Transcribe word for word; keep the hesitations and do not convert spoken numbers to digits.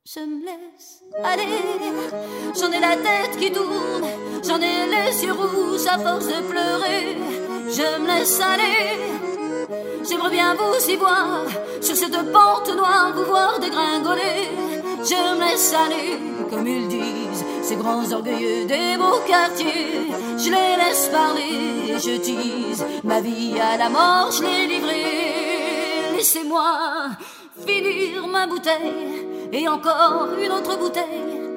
Je me laisse aller, j'en ai la tête qui tourne, j'en ai les yeux rouges à force de pleurer. Je me laisse aller, j'aimerais bien vous y voir, sur cette pente noire vous voir dégringoler. Je me laisse aller, comme ils disent, ces grands orgueilleux des beaux quartiers. Je les laisse parler et je tease, ma vie à la mort je l'ai livrée. Laissez-moi finir ma bouteille et encore une autre bouteille